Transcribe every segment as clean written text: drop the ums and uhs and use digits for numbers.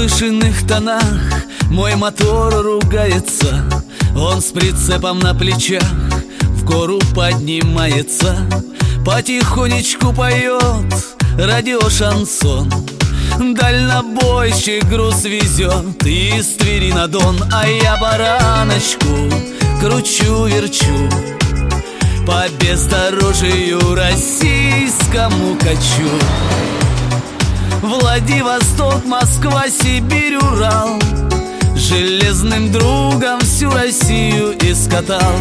повышенных тонах мой мотор ругается. Он с прицепом на плечах в гору поднимается. Потихонечку поет радиошансон. Дальнобойщик груз везет из Твери на Дон. А я бараночку кручу-верчу, по бездорожью российскому качу. Владивосток, Москва, Сибирь, Урал, железным другом всю Россию искатал.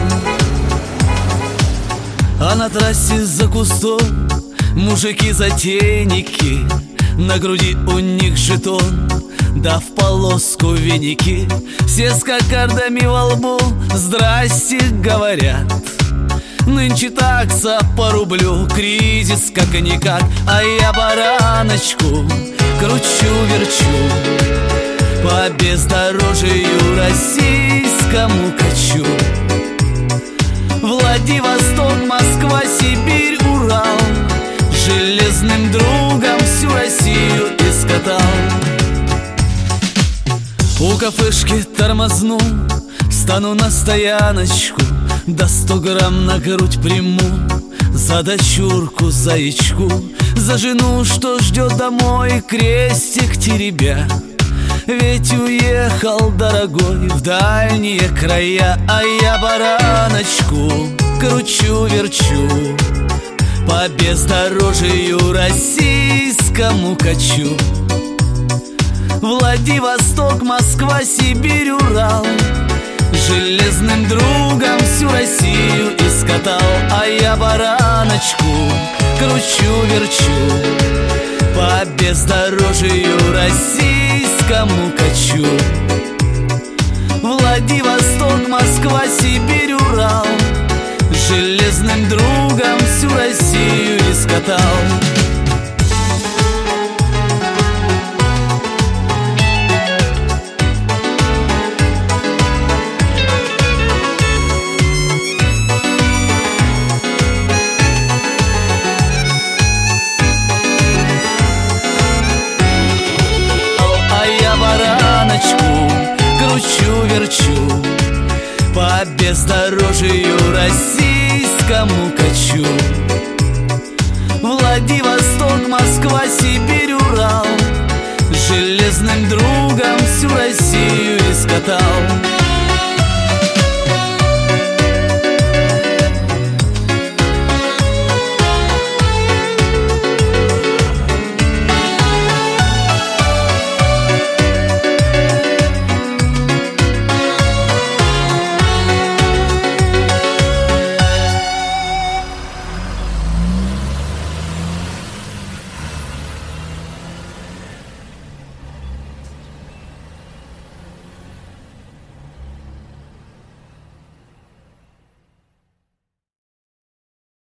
А на трассе за кустом мужики-затейники, на груди у них жетон, да в полоску веники. Все с кокардами во лбу «Здрасте» говорят. Нынче такса по рублю, кризис как-никак. А я бараночку кручу-верчу, по бездорожью российскому качу. Владивосток, Москва, Сибирь, Урал, железным другом всю Россию искатал. У кафешки тормозну, стану на стояночку, да 100 грамм на грудь приму за дочурку, заячку, за жену, что ждет домой, крестик теребя. Ведь уехал дорогой в дальние края. А я бараночку кручу-верчу, по бездорожью российскому качу. Владивосток, Москва, Сибирь, Урал, железным другом всю Россию искатал. А я бараночку кручу-верчу, по бездорожью российскому качу. Владивосток, Москва, Сибирь, Урал, железным другом всю Россию искатал. Кручу-верчу, по бездорожью российскому качу. Владивосток, Москва, Сибирь, Урал, железным другом всю Россию искатал.